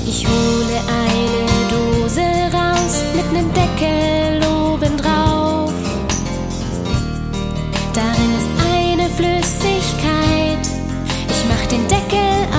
Ich hole eine Dose raus mit nem Deckel obendrauf. Darin ist eine Flüssigkeit. Ich mach den Deckel auf.